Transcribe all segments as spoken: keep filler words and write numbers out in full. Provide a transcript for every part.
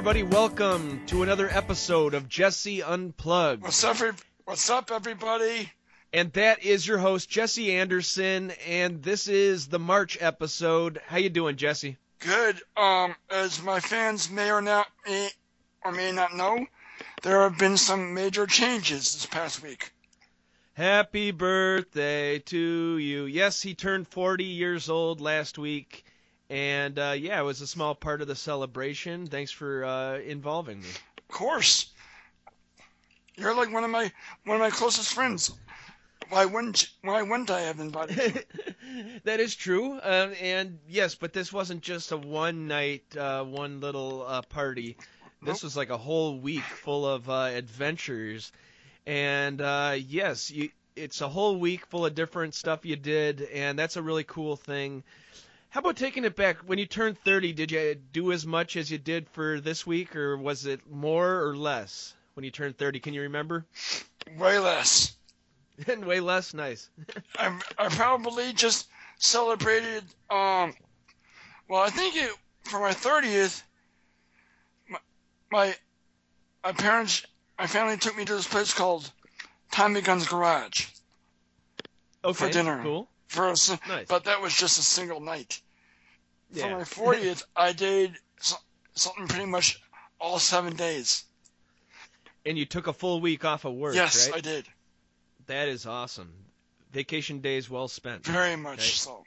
everybody. Welcome to another episode of Jesse Unplugged. What's up, what's up, everybody? And that is your host, Jesse Anderson, and this is the March episode. How you doing, Jesse? Good. Um, as my fans may or not may or may not know, there have been some major changes this past week. Happy birthday to you. Yes, he turned forty years old last week. And, uh, yeah, it was a small part of the celebration. Thanks for uh, involving me. Of course. You're like one of my one of my closest friends. Why wouldn't Why wouldn't I have invited you? That is true. Uh, and, yes, but this wasn't just a one-night, uh, one little uh, party. This Nope. was like a whole week full of uh, adventures. And, uh, yes, you, it's a whole week full of different stuff you did, and that's a really cool thing. How about taking it back? When you turned thirty, did you do as much as you did for this week, or was it more or less when you turned thirty? Can you remember? Way less. Way less? Nice. I I probably just celebrated. Um, well, I think it for my thirtieth. My, my my parents, my family took me to this place called Tommy Gunn's Garage Okay, for dinner. Cool. For a, si- Nice. But that was just a single night. Yeah. For my fortieth, I did so, something pretty much all seven days. And you took a full week off of work, Yes, right? I did. That is awesome. Vacation days well spent. Very much Okay. so.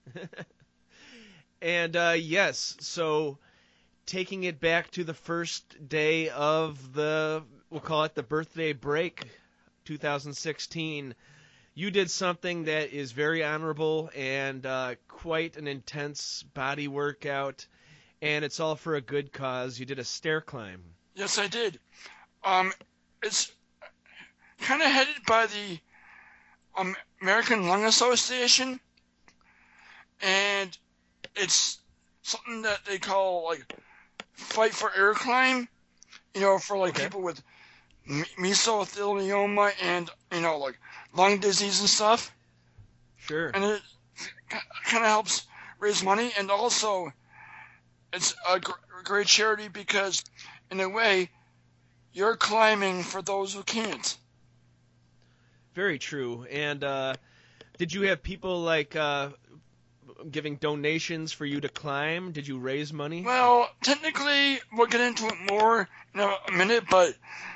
And, uh, yes, so taking it back to the first day of the, we'll call it the birthday break, two thousand sixteen, you did something that is very honorable and uh, quite an intense body workout, and it's all for a good cause. You did a stair climb. Yes, I did. Um, it's kind of headed by the um, American Lung Association, and it's something that they call like fight for air climb. You know, for like Okay. people with me- mesothelioma and you know like lung disease and stuff. Sure. And it kind of helps raise money, and also it's a gr- great charity because, in a way, you're climbing for those who can't. Very true. And uh, did you have people like uh, giving donations for you to climb? Did you raise money? Well, technically, we'll get into it more in a minute, but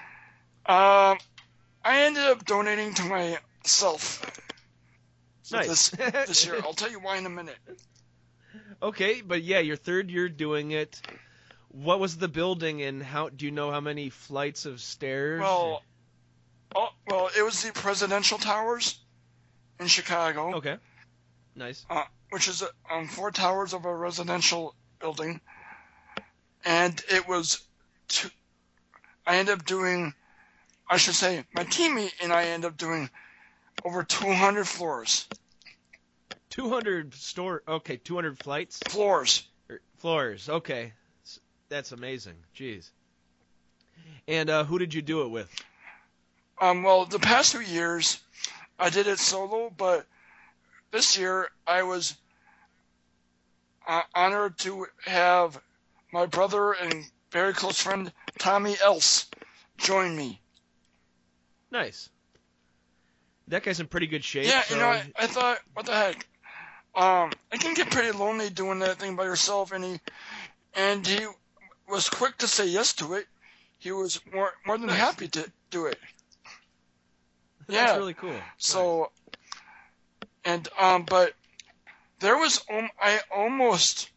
um, I ended up donating to myself Nice. this, this year. I'll tell you why in a minute. Okay, but yeah, your third year doing it. What was the building, and how do you know how many flights of stairs? Well, oh, well, it was the Presidential Towers in Chicago. Okay. Nice. Uh, which is um, four towers of a residential building, and it was two, I ended up doing, I should say, my teammate and I ended up doing over two hundred floors. two hundred store. Okay, two hundred flights. Floors. Or floors. Okay, S- that's amazing. Jeez. And uh, who did you do it with? Um, well, the past two years, I did it solo, but this year I was uh, honored to have my brother and very close friend Tommy Else join me. Nice. That guy's in pretty good shape. Yeah, so you know, I, I thought, what the heck? Um, it can get pretty lonely doing that thing by yourself, and he, and he was quick to say yes to it. He was more more than Nice. happy to do it. That's Yeah. really cool. So, and um, but there was um, I almost,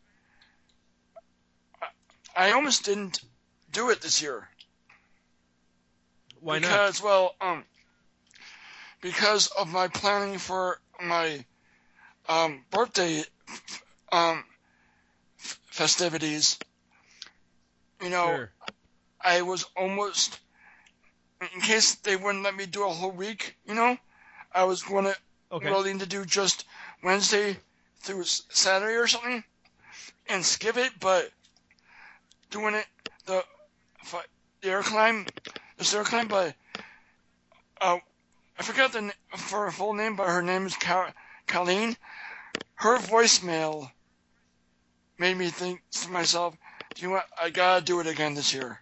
I almost didn't do it this year. Why not? Because, well, um, because of my planning for my um, birthday um, f- festivities, you know, Sure. I was almost, in case they wouldn't let me do a whole week, you know, I was going to, Okay. willing to do just Wednesday through S- Saturday or something and skip it, but doing it, the, fi- the air climb, the stair climb, but uh, I forgot the n- for her full name, but her name is Car- Colleen. Her voicemail made me think to myself, Do you want? I gotta do it again this year.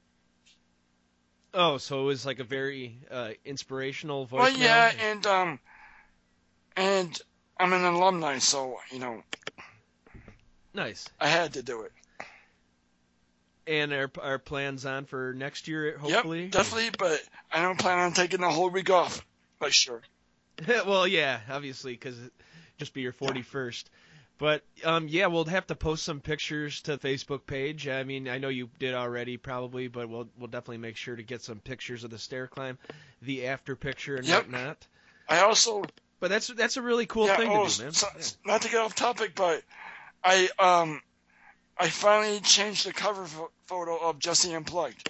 Oh, so it was like a very uh, inspirational voicemail. Well, yeah, and um, and I'm an alumni, so you know. Nice. I had to do it. And our our plans on for next year, hopefully. Yep, definitely. But I don't plan on taking the whole week off. But sure. Well, yeah, obviously, because it just be your forty-first. But um, yeah, we'll have to post some pictures to the Facebook page. I mean, I know you did already, probably, but we'll we'll definitely make sure to get some pictures of the stair climb, the after picture, and Yep. whatnot. I also. But that's that's a really cool yeah, thing oh, to do, man. So, Yeah. Not to get off topic, but I um, I finally changed the cover fo- photo of Jesse Unplugged.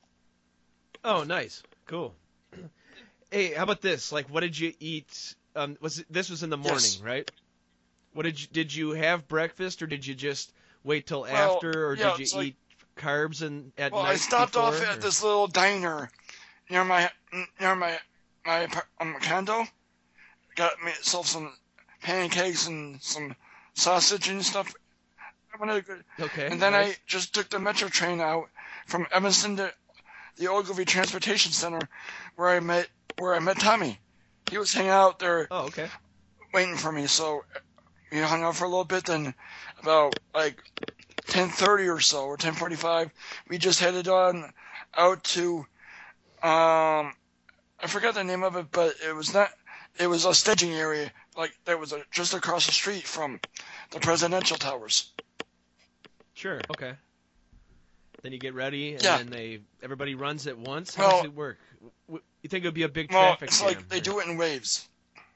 Oh, nice, cool. Hey, how about this? Like, what did you eat? Um, was it, this was in the morning, Yes. right? What did you did you have breakfast, or did you just wait till Well, after, or yeah, did you it's eat like- carbs and at Well, night? I stopped before, off at or- this little diner near my near my my apart- um, condo. Got myself some pancakes and some sausage and stuff. I wanted a good. Okay. And then nice. I just took the metro train out from Evanston to the Ogilvy Transportation Center, where I met where I met Tommy. He was hanging out there Oh, okay. waiting for me, so we hung out for a little bit. Then about like ten thirty or so, or ten forty-five, we just headed on out to um I forgot the name of it, but it was not. It was a staging area, like that was a, just across the street from the presidential towers. Sure. Okay. Then you get ready, and Yeah. then they everybody runs at once. How Well- does it work? W- You think it would be a big Well, traffic it's jam? like they or- do it in waves.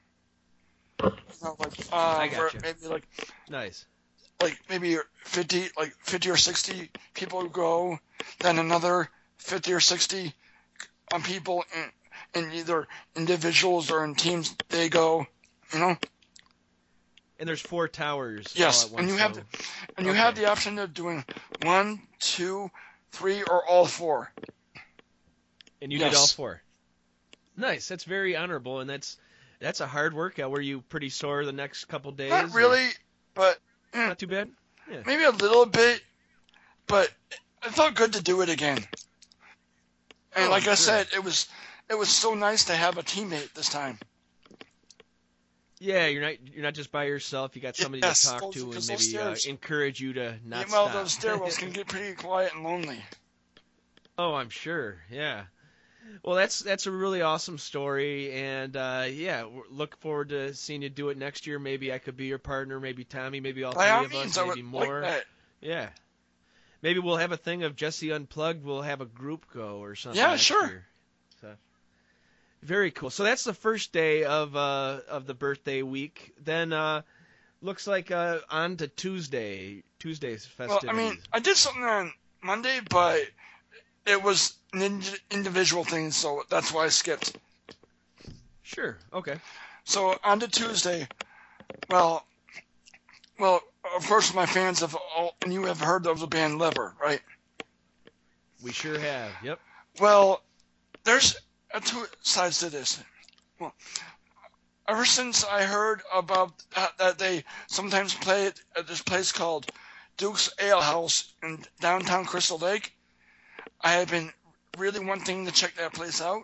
You know, like uh, I where gotcha. maybe like Nice. like maybe fifty, like fifty or sixty people go, then another fifty or sixty on people in, in either individuals or in teams. They go, you know. And there's four towers. Yes, all at once, and you have so- the, and you have okay. the option of doing one, two, three, or all four. And you did Yes. all four. Nice. That's very honorable, and that's that's a hard workout. Were you pretty sore the next couple days? Not or- really, but eh, Not too bad. maybe a little bit. But it felt good to do it again. And Oh, like I sure. said, it was it was so nice to have a teammate this time. Yeah, you're not you're not just by yourself. You got somebody Yes, to talk those- to and because maybe those uh, stairs- encourage you to not Yeah, well, stop. those stairwells can get pretty quiet and lonely. Oh, I'm sure. Yeah. Well, that's that's a really awesome story, and uh, yeah, we're- look forward to seeing you do it next year. Maybe I could be your partner, maybe Tommy, maybe all By three all of means, us, I maybe would more. like that. Yeah. Maybe we'll have a thing of Jesse Unplugged. We'll have a group go or something. Yeah, next sure. year. So, very cool. So that's the first day of uh, of the birthday week. Then uh, looks like uh, on to Tuesday. Tuesday's Well, festivities. I mean, I did something on Monday, but it was an ind- individual thing, so that's why I skipped. Sure. Okay. So on to Tuesday. Well, well, of course, my fans have all, and you have heard of the band Lever, right? We sure have. Yep. Well, there's uh, two sides to this. Well, ever since I heard about uh, that they sometimes play it at this place called Duke's Ale House in downtown Crystal Lake, I have been really wanting to check that place out.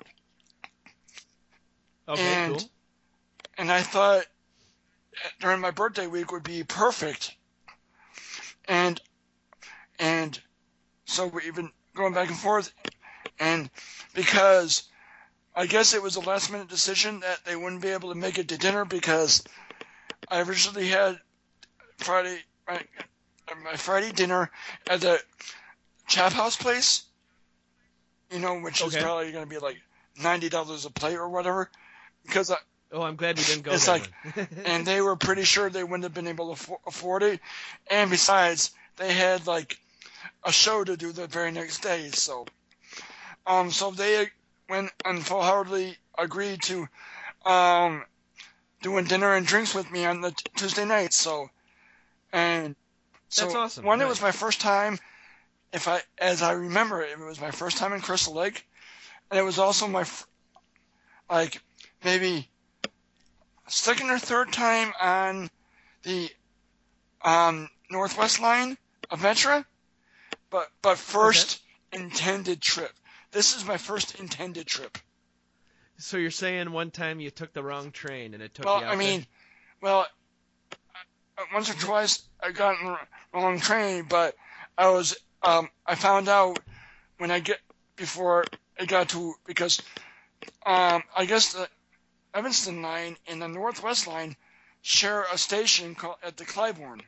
Okay. And- cool. And I thought during my birthday week would be perfect. And and so we've been going back and forth, and because I guess it was a last minute decision that they wouldn't be able to make it to dinner because I originally had Friday my, my Friday dinner at the Chap House place, you know, which is Okay. probably going to be like ninety dollars a plate or whatever, because I, Oh, I'm glad we didn't go It's there. like- then. and they were pretty sure they wouldn't have been able to affo- afford it. And besides, they had like a show to do the very next day. So, um, so they went and full-heartedly agreed to, um, doing dinner and drinks with me on the t- Tuesday night. So, and so That's awesome. one, it Nice. was my first time. If I, as I remember, it was my first time in Crystal Lake, and it was also my, f- like maybe second or third time on the um, Northwest line of Metra, but but first okay. intended trip. This is my first intended trip. So you're saying one time you took the wrong train and it took well, you out I mean, there? well, once or twice I got on the wrong train, but I was um I found out when I get before it got to because um I guess the Evanston line and the Northwest line share a station called at the Clybourne.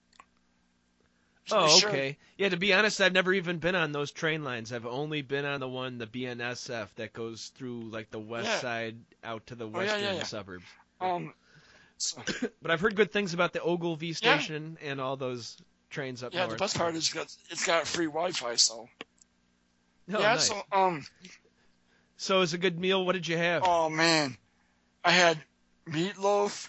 So oh, okay. Yeah, to be honest, I've never even been on those train lines. I've only been on the one, the B N S F, that goes through like the west yeah. side out to the oh, western yeah, yeah, yeah. suburbs. Um, so, but I've heard good things about the Ogilvie station yeah. and all those trains up yeah, north. Yeah, the best part is it's got, it's got free Wi-Fi, so. Oh, yeah, nice. so um. So it was a good meal. What did you have? Oh man, I had meatloaf,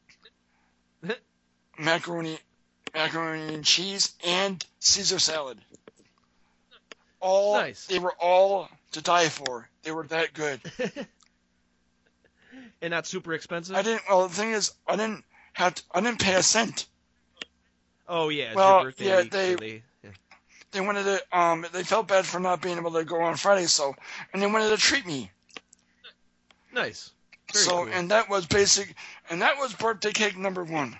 macaroni. macaroni and cheese, and Caesar salad. All nice. They were all to die for. They were that good. And not super expensive? I didn't. Well, the thing is, I didn't have. To, I didn't pay a cent. Oh yeah, it's well, your birthday yeah, week, they so they, yeah. they wanted to. Um, they felt bad for not being able to go on Friday, so and they wanted to treat me. Nice. Very so cool. and that was basic, and that was birthday cake number one.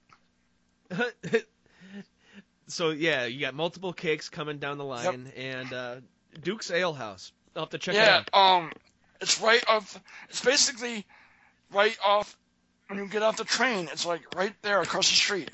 So yeah, you got multiple cakes coming down the line, yep. and uh, Duke's Ale House. I'll have to check yeah, it out. um, it's right off. It's basically right off when you get off the train. It's like right there across the street.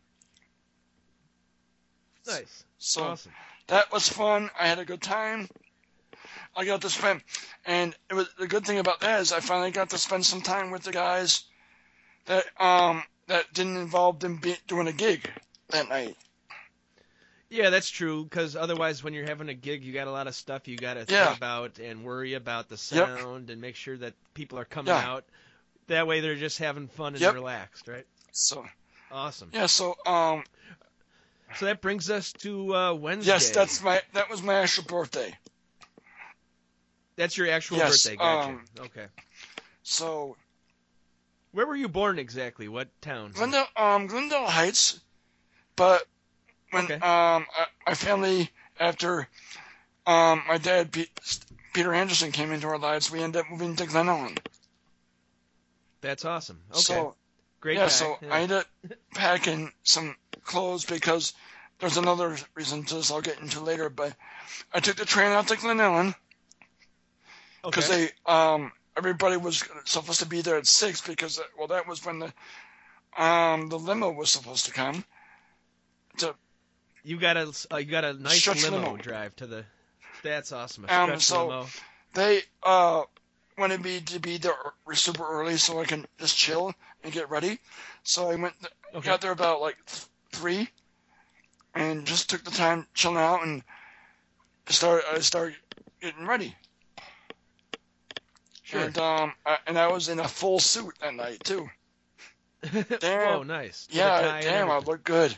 Nice. So awesome. That was fun. I had a good time. I got to spend, and it was the good thing about that is I finally got to spend some time with the guys that um that didn't involve them be, doing a gig that night. Yeah, that's true, because otherwise when you're having a gig, you got a lot of stuff you got to yeah. think about and worry about the sound yep. and make sure that people are coming yeah. out. That way they're just having fun and yep. relaxed, right? So awesome. Yeah, so um so that brings us to uh, Wednesday. Yes, that's my that was my actual birthday. That's your actual yes, birthday, gotcha. Um, okay. So where were you born exactly? What town? Glendale, um, Glendale Heights, but when okay. um my family after um my dad Peter Anderson came into our lives, we ended up moving to Glen Ellen. That's awesome. Okay. So, great. Yeah, guy. so yeah. I ended up packing some clothes because there's another reason to this I'll get into later, but I took the train out to Glen Ellen because okay. they um everybody was supposed to be there at six because well that was when the um the limo was supposed to come. To you got a uh, you got a nice limo, limo drive to the. That's awesome. A um, stretch so limo. They uh wanted me to be there super early so I can just chill and get ready. So I went okay. got there about like th- three, and just took the time chilling out and started I started getting ready. Sure. And um I, and I was in a full suit that night too. Damn. Oh, nice. Yeah, damn, I look good.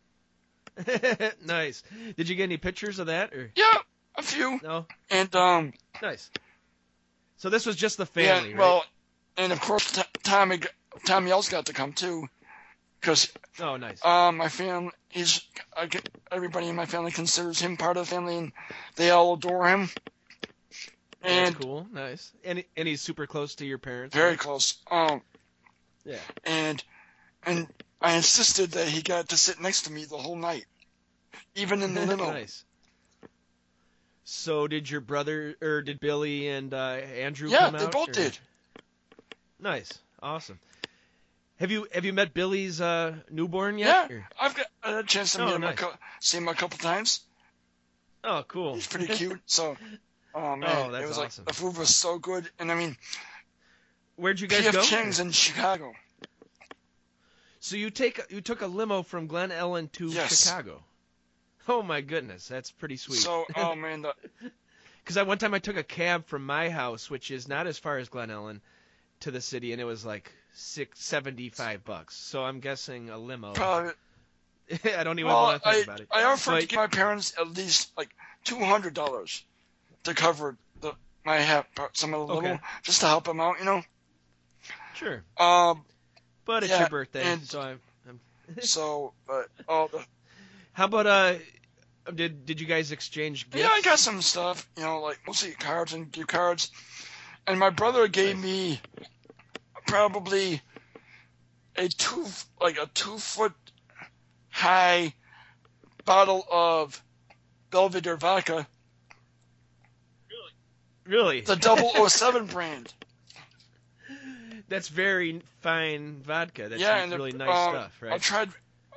Nice. Did you get any pictures of that? Or? Yeah, a few. No. And um. Nice. So this was just the family, yeah, right? Well, and of course t- Tommy Tommy else got to come too, because. Oh, nice. Um, my family, he's I get, everybody in my family considers him part of the family, and they all adore him. And that's cool. Nice. And and he's super close to your parents. Very right? close. Um. Yeah. And and I insisted that he got to sit next to me the whole night, even in the limo. Nice. So did your brother, or did Billy and uh, Andrew yeah, come out? Yeah, they both or? did. Nice. Awesome. Have you have you met Billy's uh, newborn yet? Yeah, or? I've got I had a chance to oh, meet him, nice. a co- see him a couple times. Oh, cool. He's pretty cute. So, oh man, oh, that's it was awesome. like the food was so good, and I mean, where'd you guys P F go? Chang's in Chicago. So you take you took a limo from Glen Ellen to yes. Chicago. Oh my goodness, that's pretty sweet. So, oh man, the because I one time I took a cab from my house, which is not as far as Glen Ellen, to the city, and it was like six seventy five bucks. So I'm guessing a limo. Probably. I don't even well, want to think I, about it. I offered but, to give my parents at least like two hundred dollars to cover the my half some of the okay. limo, just to help them out, you know. Sure. Um. But it's yeah, your birthday, and so I'm. I'm so, but oh, the, how about uh, Did Did you guys exchange gifts? Yeah, I got some stuff. You know, like mostly cards and gift cards. And my brother gave Nice. me probably a two like a two foot high bottle of Belvedere vodka, Really? the double oh seven brand. That's very fine vodka. That's Yeah, and really the, nice um, stuff, I right? tried.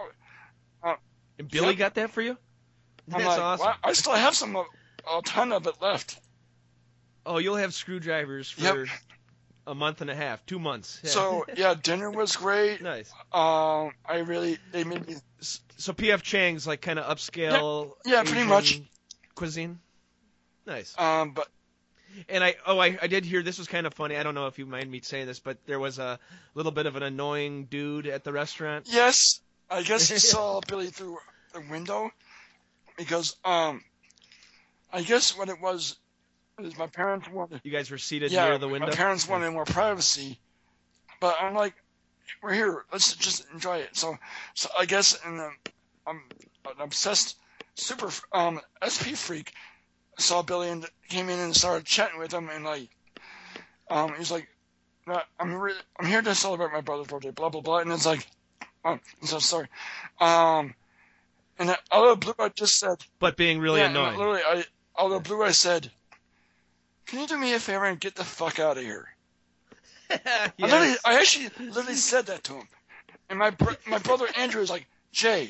And Billy Yep. got that for you? I'm That's like, awesome. wow, I still have some, a, a ton of it left. Oh, you'll have screwdrivers for Yep. a month and a half, two months. Yeah. So yeah, dinner was great. Nice. Um, I really they made me. So P F Chang's like kind of upscale. Yeah, pretty Asian much. Cuisine. Nice. Um, but And I oh I, I did hear this was kind of funny. I don't know if you mind me saying this, but there was a little bit of an annoying dude at the restaurant. yes, I guess he saw Billy through the window because um, I guess what it was is my parents wanted. You guys were seated Yeah, near the window. my parents wanted more privacy, but I'm like, we're here. Let's just enjoy it. So, so I guess, and um, I'm an obsessed super um S P freak. Saw Billy and came in and started chatting with him, and like, um, he's like, "No, I'm re- I'm here to celebrate my brother's birthday, blah blah blah," and it's like, um, I'm so sorry, um, and out of the blue I just said, But being really yeah, and annoying. literally, I out of the blue I said, "Can you do me a favor and get the fuck out of here?" I, literally, Yes. I actually literally said that to him, and my br- my brother Andrew is like, "Jay,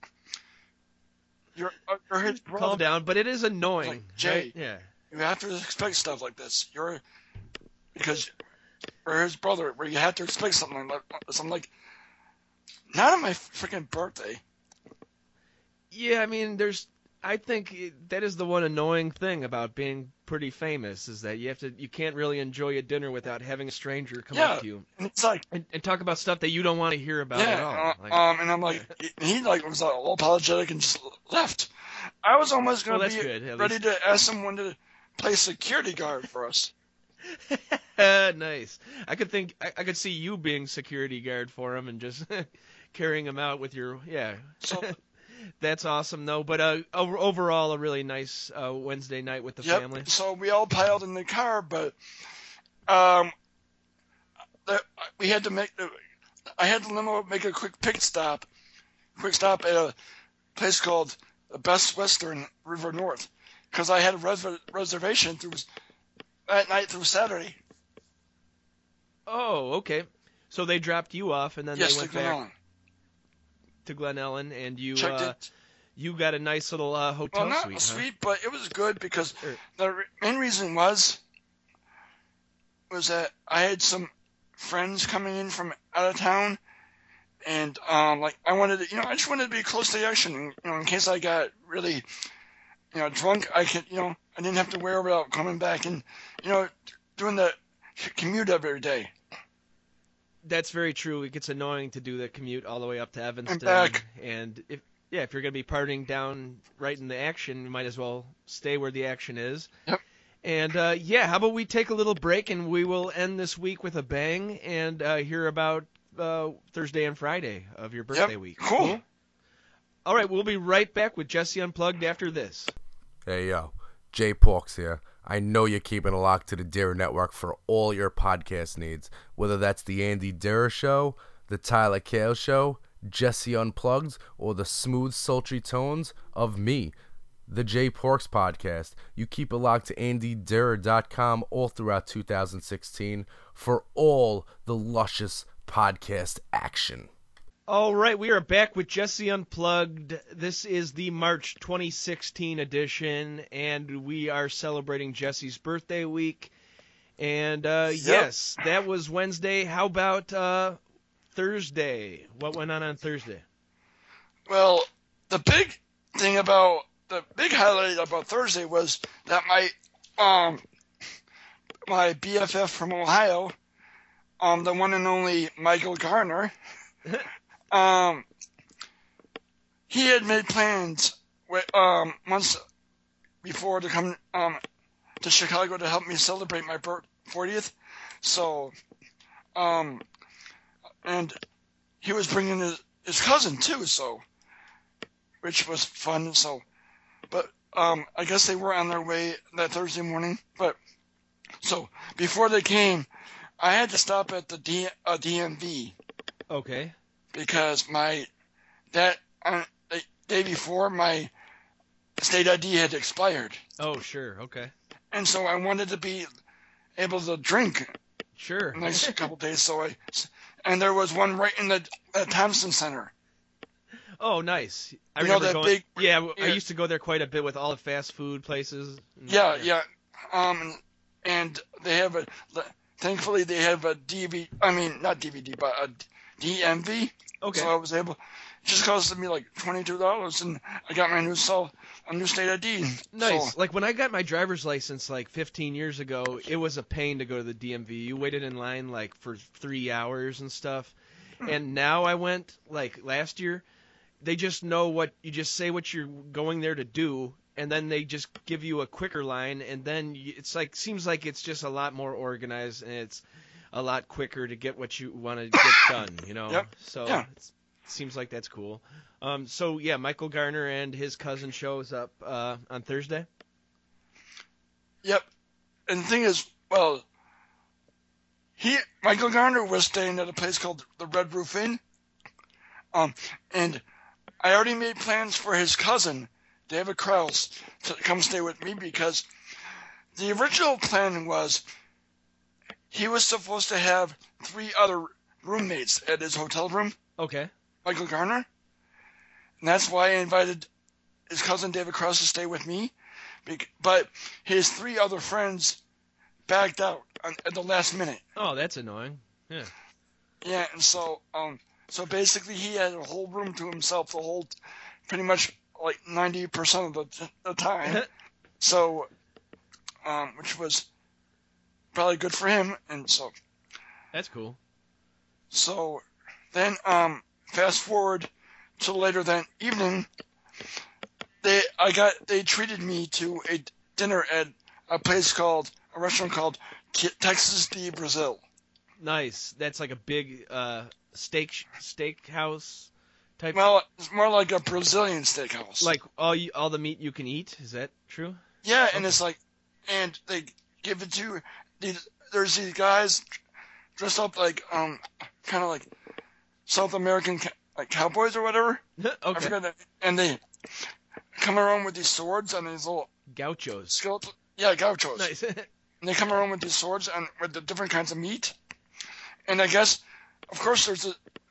you're uh, you're his brother. Calm down, but it is annoying. Like, Jay. right? Yeah. You have to expect stuff like this. You're because you're his brother, where you have to expect something like this." I'm like, not on my freaking birthday. Yeah, I mean, there's. I think it- that is the one annoying thing about being pretty famous is that you have to. You can't really enjoy a dinner without having a stranger come Yeah. up to you And it's like, and, and talk about stuff that you don't want to hear about at all. yeah, uh, Like, um, and I'm like, he like was all apologetic and just left. I was almost well, gonna that's be good. At ready least. to ask someone to play security guard for us. Nice. I could think. I, I could see you being security guard for him and just carrying him out with your. Yeah. So That's awesome, though. But uh, over, overall, a really nice uh, Wednesday night with the yep. family. So we all piled in the car, but um, the, we had to make the. I had the limo make a quick pit stop, quick stop at a place called the Best Western River North, because I had a res- reservation through that night through Saturday. Oh, okay. So they dropped you off, and then Yes, they to went Glen back Ellen. to Glen Ellen, and you Checked uh, it. you got a nice little uh, hotel Well, not suite. a huh? suite, but it was good because Sure. the re- main reason was was that I had some friends coming in from out of town, and um, like I wanted to, you know, I just wanted to be close to the action, you know, in case I got really, you know, drunk. I could, you know, I didn't have to worry about coming back and, you know, doing the commute every day. That's very true. It gets annoying to do the commute all the way up to Evanston. back. And if yeah, if you're going to be partying down right in the action, you might as well stay where the action is. Yep. And uh, yeah, how about we take a little break and we will end this week with a bang and uh, hear about uh, Thursday and Friday of your birthday Yep. week. Cool. All right, we'll be right back with Jesse Unplugged after this. Hey, yo. Jay Porks here. I know you're keeping a lock to the Dare Network for all your podcast needs, whether that's the Andy Dare Show, the Tyler Kale Show, Jesse Unplugged, or the smooth, sultry tones of me, the Jay Porks Podcast. You keep it locked to Andy Dare dot com all throughout two thousand sixteen for all the luscious podcast action. All right, we are back with Jesse Unplugged. This is the March twenty sixteen edition, and we are celebrating Jesse's birthday week. And uh, Yep. yes, that was Wednesday. How about uh, Thursday? What went on on Thursday? Well, the big thing about the big highlight about Thursday was that my um my B F F from Ohio, um the one and only Michael Garner, um he had made plans with, um months before to come um to Chicago to help me celebrate my fortieth. So um and he was bringing his, his cousin too, so which was fun. So but um, I guess they were on their way that Thursday morning. But so before they came, I had to stop at the D, uh, D M V Okay. because my that uh, the day before my state I D had expired, Oh, sure. Okay. and so I wanted to be able to drink Sure. the next couple days. So I and there was one right in the uh, Thompson Center. Oh, nice. I You know remember that going. big- yeah, w- I yeah. used to go there quite a bit with all the fast food places. And- Yeah, yeah. Um, and they have a. Thankfully, they have a D V D. I mean, not D V D, but a D M V. Okay. So I was able. It just costed me like twenty-two dollars, and I got my new cell, a new state I D. Nice. So, Like when I got my driver's license like fifteen years ago, it was a pain to go to the D M V. You waited in line like for three hours and stuff. And now I went like last year. They just know what you just say what you're going there to do, and then they just give you a quicker line, and then you, it's like seems like it's just a lot more organized and it's a lot quicker to get what you want to get done. You know. Yep. So Yeah. it's, seems like that's cool. Um, so yeah, Michael Garner and his cousin shows up uh, on Thursday. Yep. And the thing is, well, he Michael Garner was staying at a place called the Red Roof Inn. Um, and I already made plans for his cousin, David Krause, to come stay with me because the original plan was he was supposed to have three other roommates at his hotel room, Okay. Michael Garner. And that's why I invited his cousin David Krause to stay with me. bec- But his three other friends backed out on- at the last minute. Oh, that's annoying. Yeah. Yeah, and so um, so basically he had a whole room to himself the whole, pretty much like ninety percent of the, the time. So, um, which was probably good for him, and so That's cool. so then um, fast forward to later that evening, they I got they treated me to a dinner at a place called a restaurant called Ki- Texas de Brazil. Nice. That's like a big uh, steak steak house type. Well, it's more like a Brazilian steakhouse. Like all you, all the meat you can eat. Is that true? Yeah, and Okay. it's like, and they give it to these. There's these guys dressed up like, um, kind of like South American ca- like cowboys or whatever. I Okay. forgot that. And they come around with these swords and these little Gauchos. skeleton. Yeah, gauchos. Nice. And they come around with these swords and with the different kinds of meat. And I guess, of course, there's a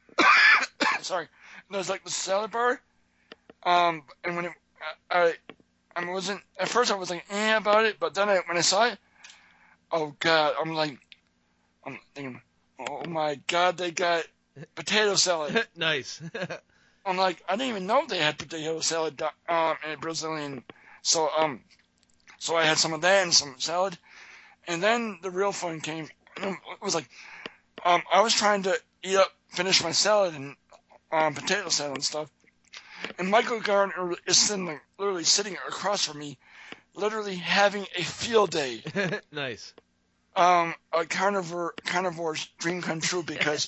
sorry, there's like the salad bar. Um, and when it, I, I wasn't at first I was like eh about it, but then I, when I saw it, oh god, I'm like, I'm thinking, oh my god, they got potato salad. Nice. I'm like, I didn't even know they had potato salad um in Brazilian. So um, so I had some of that and some salad, and then the real fun came. It was like, um, I was trying to eat up, finish my salad and um potato salad and stuff, and Michael Garner is sitting, literally sitting across from me, literally having a field day. Nice. Um, a carnivore carnivore's dream come true because,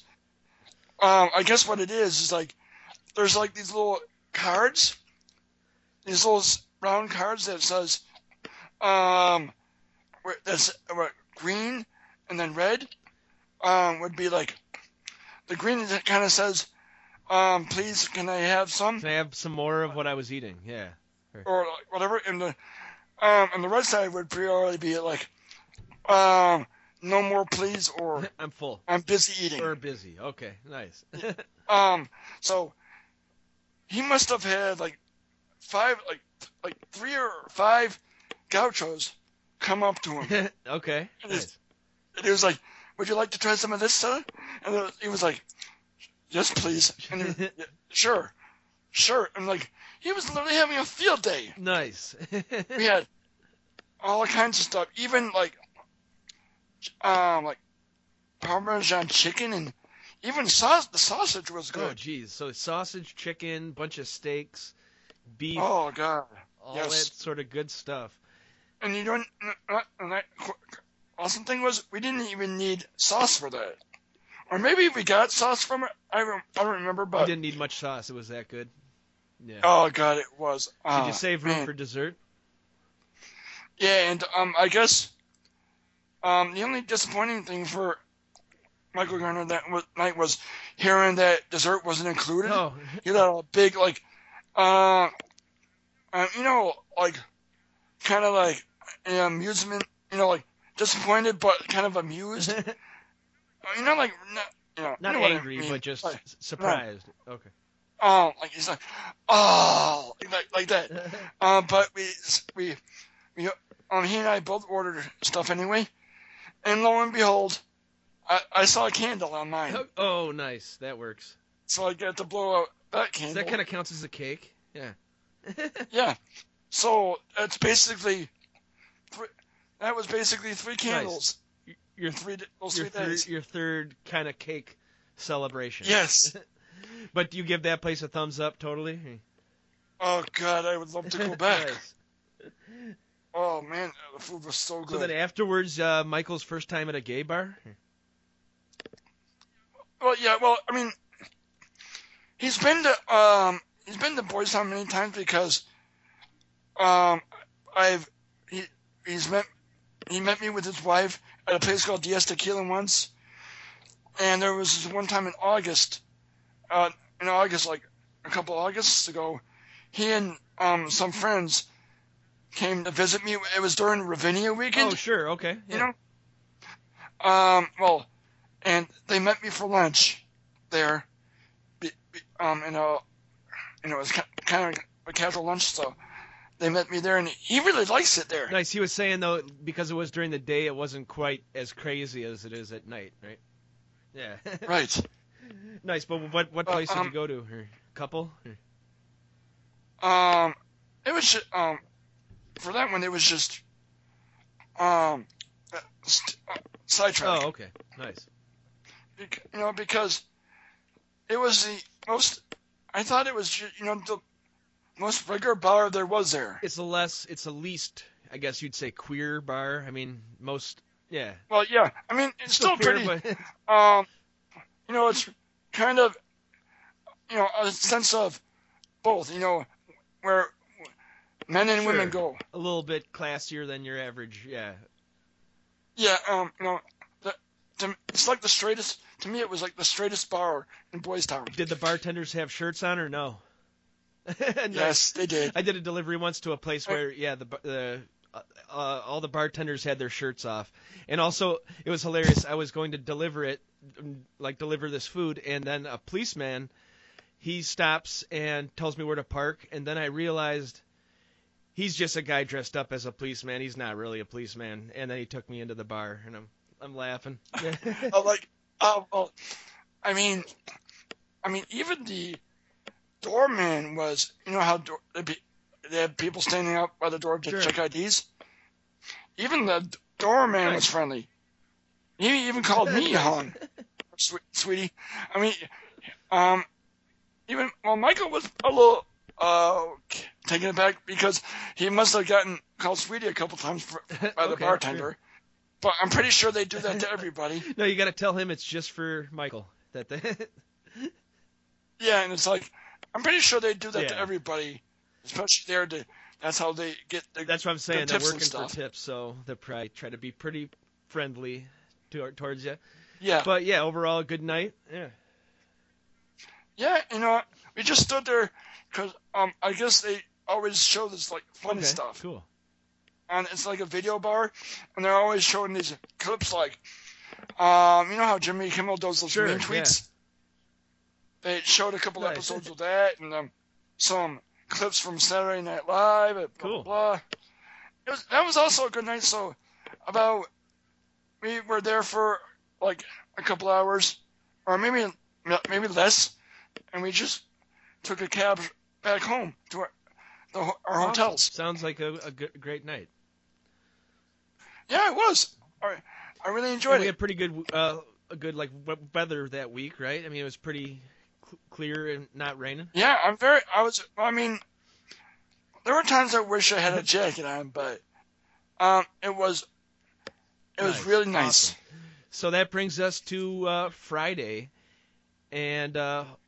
um, I guess what it is is like, there's like these little cards, these little s- round cards that says, um, where- that's uh, green and then red, um, would be like, the green kind of says, um, please can I have some, Can I have some more of what I was eating? Yeah. or like whatever, and the, um, and the red side would probably be like, um, no more please, or I'm full. I'm busy eating. Or busy. Okay. Nice. Um, so he must have had like five, like like three or five gauchos come up to him, Okay. It is- Nice. and he was like, "Would you like to try some of this, sir?" And it was- he was like, "Yes, please." And he was, "Yeah, sure, sure. And like, he was literally having a field day. Nice. We had all kinds of stuff, even like, um, like Parmesan chicken and even sauce. The sausage was Oh, good. geez. So sausage, chicken, bunch of steaks, beef, Oh god. all yes. that sort of good stuff. And you don't. And that awesome thing was we didn't even need sauce for that, or maybe we got sauce from it. I don't, I don't remember, I but didn't need much sauce. It was that good. Yeah. Oh god, it was. Uh, Did you save room man. for dessert? Yeah, and um, I guess um, the only disappointing thing for Michael Garner that was, night was hearing that dessert wasn't included. Oh, He had a big like, uh, uh you know, like kind of like an amusement, you know, like disappointed but kind of amused. Uh, you know, like not, you know, not you know what I angry, mean. but just like, s- surprised. Okay. Oh, like he's like, oh, like like that. Uh, but we we we um he and I both ordered stuff anyway, and lo and behold, I, I saw a candle on mine, Oh, nice. That works. so I get to blow out that So candle. that kind of counts as a cake. Yeah. Yeah, so it's basically three, that was basically three candles. Your Three those your three third days. your third kind of cake celebration. Yes. But do you give that place a thumbs up totally? Oh God, I would love to go back. Nice. Oh man, the food was so good. So then afterwards, uh, Michael's first time at a gay bar? Well, yeah. Well, I mean, he's been to um he's been to Boys Town many times because um I've he he's met he met me with his wife at a place called Diez Tequila once, and there was this one time in August, uh in August like a couple Augusts ago, he and um some friends came to visit me. It was during Ravinia weekend. Oh, sure. Okay. You Yeah. know? Um, well, and they met me for lunch there. Be, be, um, and, uh, and it was kind of a casual lunch, so they met me there, and he really likes it there. Nice. He was saying, though, because it was during the day, it wasn't quite as crazy as it is at night, right? Yeah. Right. Nice. But what what Uh, place did um, you go to? Or couple? Or- Um, it was just, um, for that one, it was just, um, uh, st- uh, sidetrack. Oh, okay. Nice. Bec- you know, because it was the most, I thought it was, ju- you know, the most regular bar there was there. It's a less, it's a least, I guess you'd say, queer bar. I mean, most, yeah. Well, yeah, I mean, it's still queer, pretty, but um, you know, it's kind of, you know, a sense of both, you know, where men and Sure. women go. a little bit classier than your average, yeah. Yeah, um, you know, the, to, it's like the straightest, to me it was like the straightest bar in Boys Town. Did the bartenders have shirts on or no? Nice. Yes, they did. I did a delivery once to a place where, yeah, the the uh, uh, all the bartenders had their shirts off, and also it was hilarious. I was going to deliver it, um, like deliver this food, and then a policeman, he stops and tells me where to park, and then I realized he's just a guy dressed up as a policeman. He's not really a policeman, and then he took me into the bar, and I'm I'm laughing. Uh, like, uh, well, I mean, I mean, even the doorman was, you know how door, they, be, they had people standing up by the door to Sure. check I Ds? Even the doorman was Nice. friendly. He even called me hon, sweet, sweetie. I mean, um, even, well, Michael was a little, uh, taken aback because he must have gotten called sweetie a couple times for, by the Okay, bartender. sure. But I'm pretty sure they do that to everybody. No, you got to tell him it's just for Michael. That the Yeah, and it's like, I'm pretty sure they do that to Yeah. everybody, especially there. To, that's how they get the, That's what I'm saying. the They're tips and working for stuff. tips, so they'll probably try to be pretty friendly to, towards you. Yeah, But yeah, overall, a good night. Yeah. yeah, you know, we just stood there because um, I guess they always show this like funny Okay, stuff, Cool. and it's like a video bar, and they're always showing these clips like, um, you know how Jimmy Kimmel does those Sure, meme tweets. They showed a couple Nice. episodes of that, and um, some clips from Saturday Night Live. And blah, Cool. blah, blah. It was that was also a good night. So about we were there for like a couple hours, or maybe maybe less, and we just took a cab back home to our, the, our Awesome. hotels. Sounds like a, a good, great night. Yeah, it was. All right. I really And enjoyed we it. had pretty good, uh, a good like we- weather that week, right? I mean, it was pretty cl- clear and not raining. Yeah, I'm very. I was. I mean, there were times I wish I had a jacket on, but um, it was. It was Nice. really nice. Awesome. So that brings us to uh, Friday, and uh,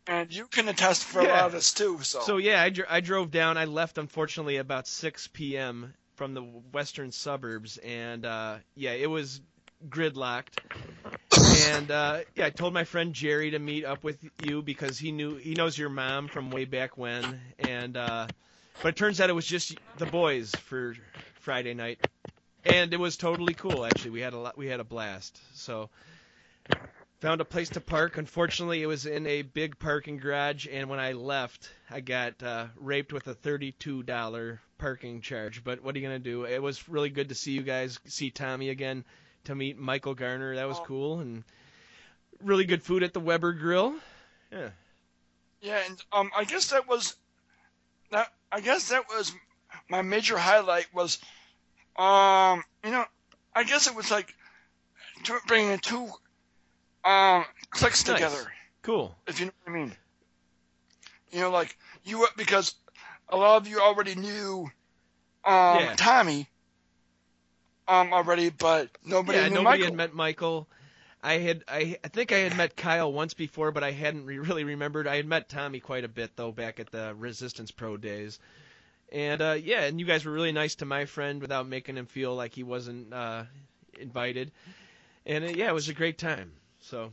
And you can attest for Yeah. a lot of this too. So, So yeah, I, dr- I drove down. I left unfortunately about six p.m. from the western suburbs, and uh, yeah, it was gridlocked. And uh, yeah, I told my friend Jerry to meet up with you because he knew he knows your mom from way back when. And uh, but it turns out it was just the boys for Friday night, and it was totally cool. Actually, we had a lot, we had a blast. So. Found a place to park. Unfortunately, it was in a big parking garage, and when I left, I got uh, raped with a thirty-two dollars parking charge. But what are you going to do? It was really good to see you guys, see Tommy again, to meet Michael Garner. That was cool, and really good food at the Weber Grill. Yeah. yeah, and um, I guess that was that. I guess that was my major highlight was, um, you know, I guess it was like t- bringing two um clicks Nice. together. Cool. If you know what I mean. You know, like you because a lot of you already knew um Yeah. Tommy um already, but nobody Yeah, knew nobody Michael. had met Michael. I had, I, I think I had met Kyle once before, but I hadn't re- really remembered. I had met Tommy quite a bit though back at the Resistance Pro days, and uh, yeah, and you guys were really nice to my friend without making him feel like he wasn't uh, invited, and uh, yeah, it was a great time. So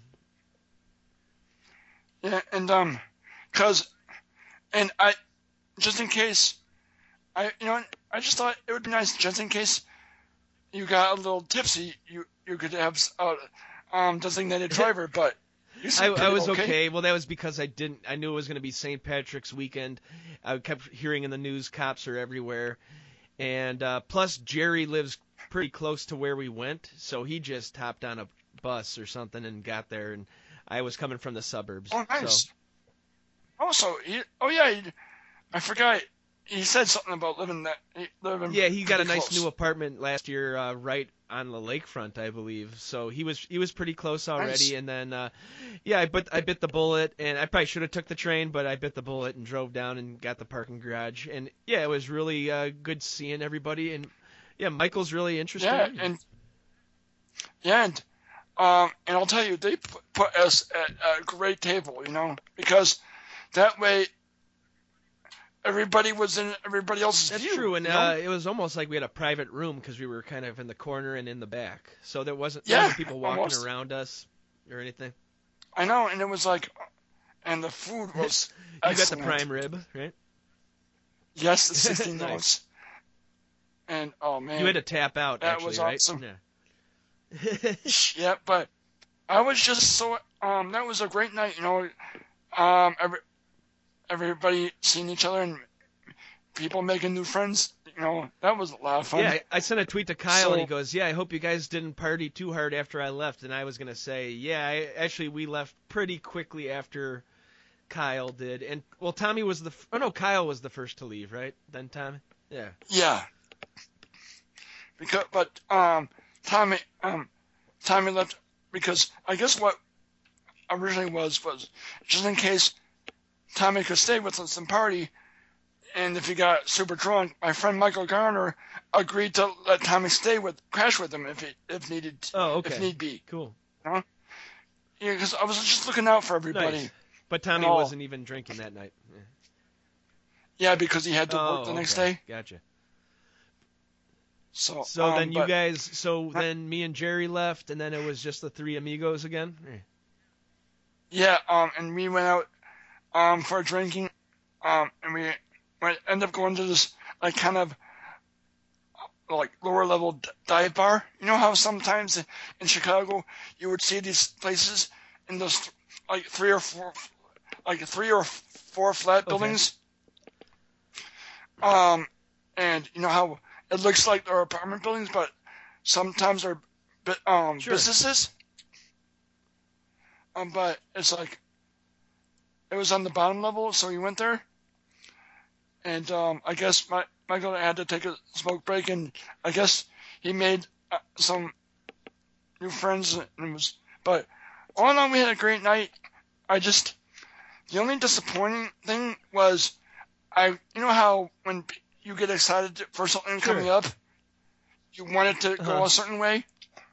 Yeah, and um, cause, and I, just in case, I you know I just thought it would be nice just in case you got a little tipsy, you you could have a um designated driver, but you I, seemed I was pretty okay. Well, that was because I didn't. I knew it was going to be Saint Patrick's weekend. I kept hearing in the news cops are everywhere, and uh, plus Jerry lives pretty close to where we went, so he just hopped on a bus or something and got there. And I was coming from the suburbs. Oh, nice. So. Also, he, oh yeah, he, I forgot. He said something about living that he, living. Yeah, he got a pretty nice close. new apartment last year, uh, right on the lakefront, I believe. So he was he was pretty close already. Nice. And then, uh, yeah, I bit I bit the bullet, and I probably should have took the train, but I bit the bullet and drove down and got the parking garage. And yeah, it was really uh, good seeing everybody. And yeah, Michael's really interesting. Yeah, and yeah, and um, and I'll tell you, they put, put us at a great table, you know, because that way everybody was in everybody else's That's view. true, and you know? uh, it was almost like we had a private room because we were kind of in the corner and in the back, so there wasn't, there Yeah, wasn't people walking almost. around us or anything. I know, and it was like, and the food was You excellent. got the prime rib, right? Yes, the sixteen Nice. ounce. And oh man, You had to tap out, that actually, was right? awesome. Yeah. yeah, but I was just so um that was a great night, you know. Um, every, everybody seeing each other and people making new friends, you know, that was a lot of fun. Yeah, I, I sent a tweet to Kyle, and he So- goes, "Yeah, I hope you guys didn't party too hard after I left." And I was gonna say, "Yeah, I, actually, we left pretty quickly after Kyle did." And well, Tommy was the f- oh no, Kyle was the first to leave, right? Then Tommy. Yeah. Yeah. Because, but um, Tommy um, Tommy left because I guess what originally was was just in case Tommy could stay with us and party, and if he got super drunk, my friend Michael Garner agreed to let Tommy stay with crash with him if he, if needed Oh, okay. if need be. Cool. Yeah, because I was just looking out for everybody. Nice. But Tommy Oh. wasn't even drinking that night. Yeah. Yeah, because he had to Oh, work the next okay. day. Gotcha. So So um, then you but- guys, so then me and Jerry left, and then it was just the three amigos again. Yeah. Yeah, um, and we went out um for drinking, um, and we went, ended up going to this like kind of like lower level d- dive bar. You know how sometimes in Chicago you would see these places in those th- like three or four, like three or f- four flat Okay. buildings. Um, and you know how it looks like they're apartment buildings, but sometimes they're bu- um Sure. businesses. Um, but it's like it was on the bottom level, so we went there, and um, I guess my Michael had to take a smoke break, and I guess he made uh, some new friends, and it was. But all in all, we had a great night. I just the only disappointing thing was I you know how when p- you get excited for something Sure. coming up, you want it to go Uh-huh. a certain way.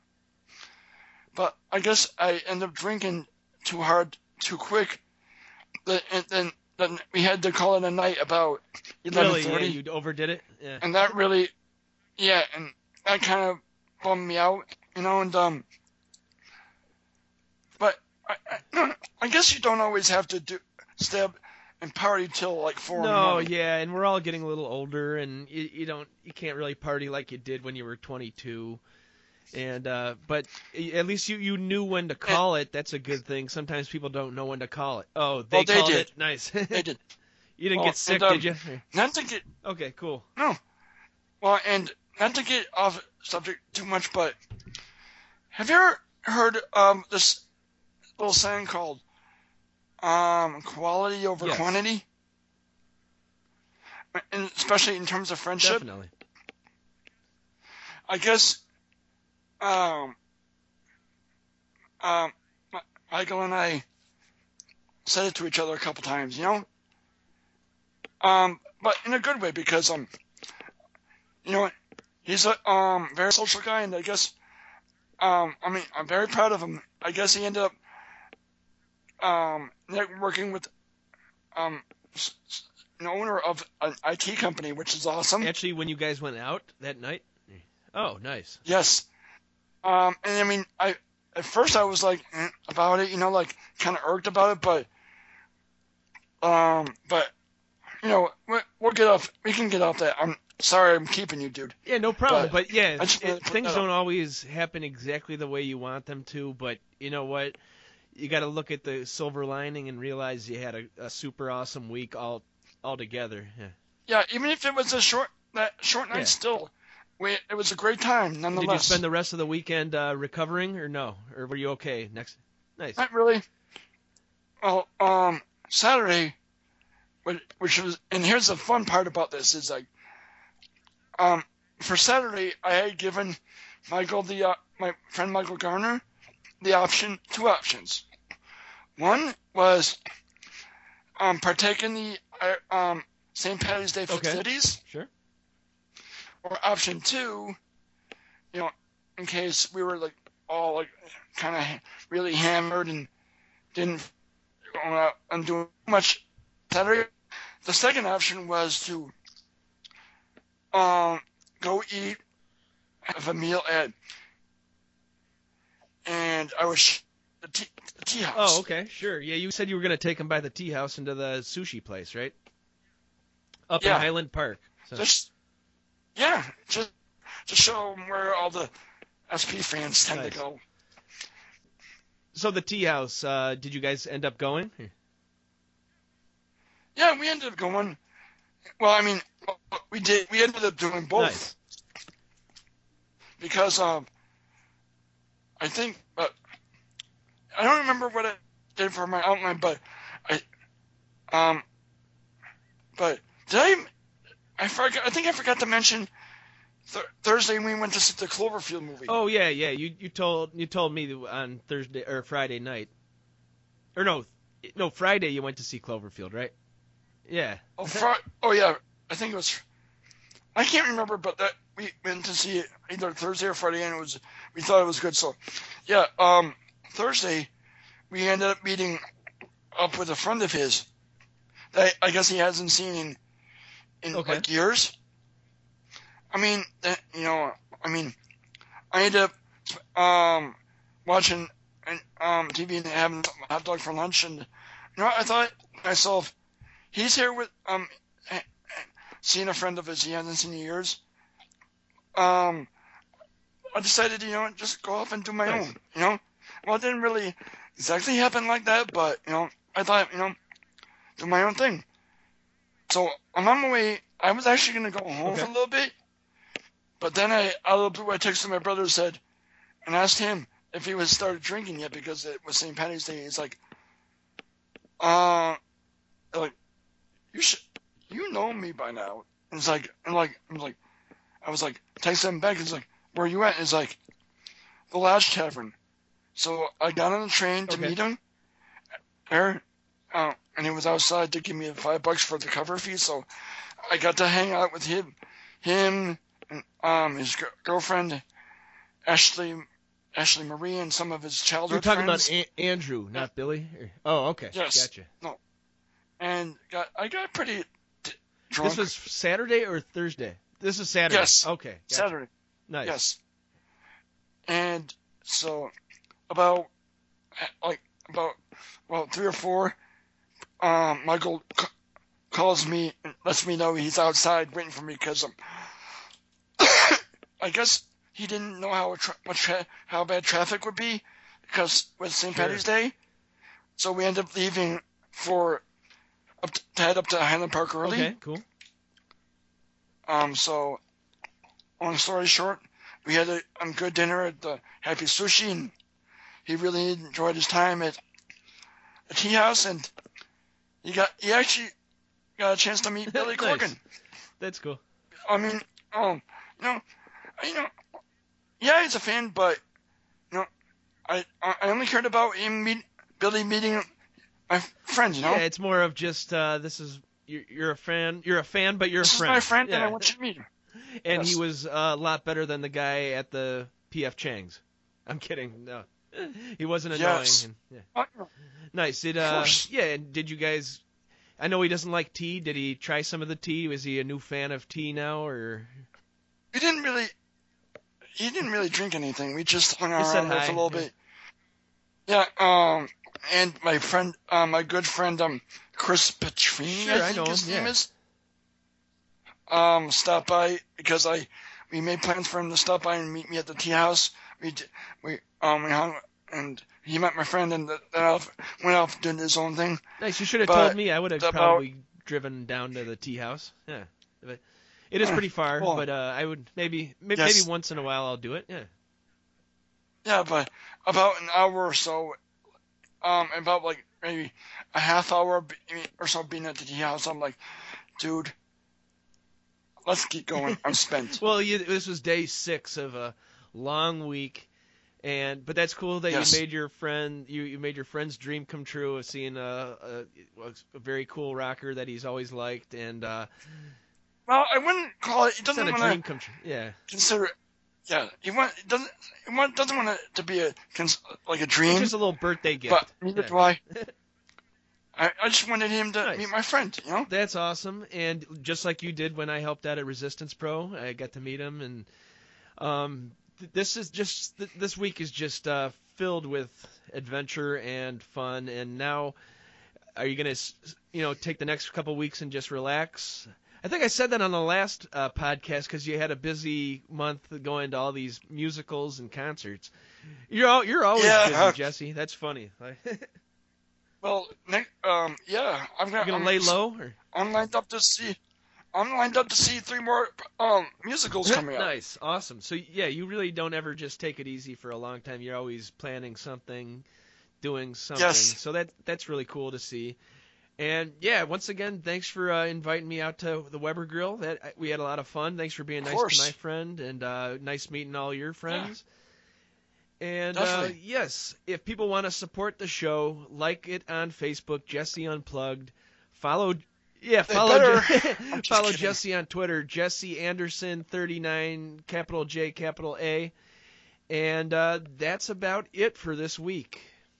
But I guess I ended up drinking too hard, too quick, the, and then then we had to call it a night about eleven Really? thirty. Yeah, you overdid it. Yeah. And that really, yeah, and that kind of bummed me out, you know. And um, but I, I, I guess you don't always have to do stay up and party till like four in the No, morning. yeah, and we're all getting a little older, and you, you don't, you can't really party like you did when you were twenty-two. And uh, but at least you, you knew when to call it. That's a good thing. Sometimes people don't know when to call it. Oh, they Well, they called did. it. Nice. They did. You didn't Well, get sick, and, um, did you? Not to get Okay, cool. no, well, and not to get off subject too much, but have you ever heard um this little saying called um quality over Yes. quantity? And especially in terms of friendship. Definitely. I guess um um Michael and I said it to each other a couple times, you know? Um but in a good way, because um you know what, he's a um very social guy, and I guess um I mean I'm very proud of him. I guess he ended up um networking with um s- s- an owner of an I T company, which is awesome. Actually, when you guys went out that night? Oh, nice. Yes. Um, and I mean, I at first I was like eh, about it, you know, like kind of irked about it, but um, but you know, we, we'll get off. We can get off that. I'm sorry, I'm keeping you, dude. Yeah, no problem. But But, yeah, I just wanted it, to put things that don't up. always happen exactly the way you want them to. But you know what? You got to look at the silver lining and realize you had a, a super awesome week all all together. Yeah. Yeah, even if it was a short that short night, Yeah. still, we it was a great time nonetheless. Did you spend the rest of the weekend uh, recovering, or no? Or were you okay? Next, nice. Not really. Well, um, Saturday, which, which was, and here's the fun part about this is like, um, for Saturday I had given Michael the uh, my friend Michael Garner the option, two options. One was um partake in the uh, um Saint Patty's Day Okay. festivities, Sure. or option two, you know, in case we were like all like kind of really hammered and didn't go out and do much Saturday. The second option was to um go eat, have a meal at, and I was the tea, the tea house. Oh, okay, sure. Yeah, you said you were gonna take him by the tea house into the sushi place, right? Up Yeah. in Highland Park. So. Just yeah, just to show them where all the S P fans tend Nice. to go. So the tea house, uh, did you guys end up going? Yeah, we ended up going. Well, I mean, we did. We ended up doing both Nice. because um, I think, but I don't remember what I did for my outline, but I um, but did I? I forgot. I think I forgot to mention th- Thursday we went to see the Cloverfield movie. Oh yeah, yeah. You you told you told me on Thursday or Friday night, or no, no Friday you went to see Cloverfield, right? Yeah. Oh, Fri- oh yeah, I think it was. I can't remember, but that we went to see it either Thursday or Friday, and it was we thought it was good. So, yeah, um, Thursday we ended up meeting up with a friend of his that I guess he hasn't seen in in Okay. like years. I mean, that, you know, I mean, I ended up um watching um T V and having a hot dog for lunch, and you know, I thought to myself, he's here with um seeing a friend of his he hasn't seen in years. Um, I decided, you know, just go off and do my Nice. own. You know, well, it didn't really exactly happen like that, but you know, I thought, you know, do my own thing. So I'm on my way. I was actually gonna go home Okay. for a little bit, but then I, out of the blue, I texted my brother, said, and asked him if he was started drinking yet because it was Saint Patty's Day. He's like, uh, like, you should, you know me by now. And it's like, and like, I'm like, I was like, texting him back. He's like, where you at? It's like, the Lodge Tavern. So I got on the train to Okay. meet him there, uh, and he was outside to give me five bucks for the cover fee. So I got to hang out with him, him, and um, his gir- girlfriend, Ashley, Ashley Marie, and some of his You're childhood talking friends. about a- Andrew, not Billy. Or- Oh, okay. Yes. Gotcha. No, and got I got pretty d- drunk. This was Saturday or Thursday? This is Saturday. Yes. Okay. Gotcha. Saturday. Nice. Yes. And so about like about well three or four, um, Michael c- calls me and lets me know he's outside waiting for me because um, I guess he didn't know how tra- much tra- how bad traffic would be because with Saint Sure. Patty's Day, so we ended up leaving for up to, to head up to Highland Park early. Okay. Cool. Um, so long story short, we had a um, good dinner at the Happy Sushi, and he really enjoyed his time at a tea house, and he got he actually got a chance to meet Billy Nice. Corgan. That's cool. I mean, um, you know, I- you know, yeah, he's a fan, but you know, I I only cared about him meet Billy meeting my friends. You know, Yeah, it's more of just uh, this is you're, you're a fan. You're a fan, but you're this a is friend. my friend, and Yeah. I want you to meet him. And Yes. he was uh, a lot better than the guy at the P F Chang's. I'm kidding. No, he wasn't annoying. Yes. And, yeah. Uh, you know, Nice. Did Of uh, course. yeah? And did you guys? I know he doesn't like tea. Did he try some of the tea? Was he a new fan of tea now, or he didn't really he didn't really drink anything. We just hung Just said around there hi, for a little yeah. bit. Yeah, um, and my friend, um, my good friend, um, Chris Petrini, Sure, I I think know his him, name yeah. is, um, stopped by because I, we made plans for him to stop by and meet me at the tea house. We, d- we, um, we hung, and he met my friend, and then off, went off doing his own thing. nice? You should have But told me. I would have about- probably driven down to the tea house. Yeah, but it is pretty far. Cool. But uh, I would maybe maybe, Yes. maybe once in a while I'll do it. Yeah. Yeah, but about an hour or so, um, about like maybe a half hour be- or so being at the tea house, I'm like, dude, let's keep going. I'm spent. Well, you, this was day six of a long week, and but that's cool that Yes. you made your friend you, you made your friend's dream come true of seeing a, a, a very cool rocker that he's always liked, and uh, Well, I wouldn't call it. He it's doesn't not a want dream to come true. Yeah, consider it. Yeah, he want he doesn't he want doesn't want it to be a cons- like a it's dream. just a little birthday gift. But neither Yeah. do I. I. I just wanted him to Nice. meet my friend. You know. That's awesome, and just like you did when I helped out at Resistance Pro, I got to meet him, and um, th- this is just th- this week is just uh, filled with adventure and fun. And now, are you gonna, s- you know, take the next couple weeks and just relax? I think I said that on the last uh, podcast because you had a busy month going to all these musicals and concerts. You're all, you're always Yeah, busy, uh, Jesse. That's funny. You're Well, next, um, yeah, I'm gonna. gonna I'm, lay low, or? I'm lined up to see. I'm lined up to see three more um musicals coming out. Nice, awesome. So yeah, you really don't ever just take it easy for a long time. You're always planning something, doing something. Yes. So that that's really cool to see. And yeah, once again, thanks for uh, inviting me out to the Weber Grill. That we had a lot of fun. Thanks for being Of nice course. to my friend, and uh, nice meeting all your friends. And uh, Definitely. yes, if people want to support the show, like it on Facebook, Jesse Unplugged. Follow, yeah, They follow better. Je- I'm just follow kidding. Jesse on Twitter, Jesse Anderson thirty-nine, capital J, capital A. And uh, that's about it for this week.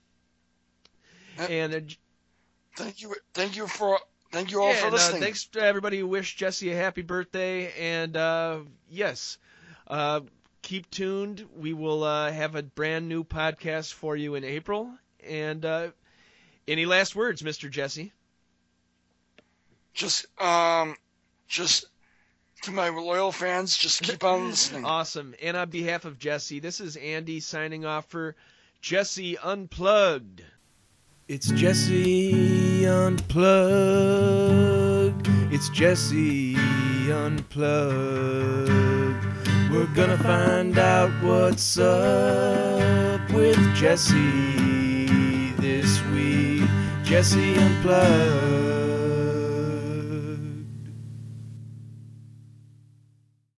Yep. And uh, j- Thank you. Thank you for. Thank you all yeah, for and, uh, listening. thanks to everybody who wished Jesse a happy birthday. And uh, yes, uh, keep tuned. We will uh, have a brand new podcast for you in April. And uh, any last words, Mister Jesse? Just um, just to my loyal fans, just keep on listening. Awesome. And on behalf of Jesse, this is Andy signing off for Jesse Unplugged. It's Jesse Unplugged. It's Jesse Unplugged. We're gonna find out what's up with Jesse this week. Jesse Unplugged.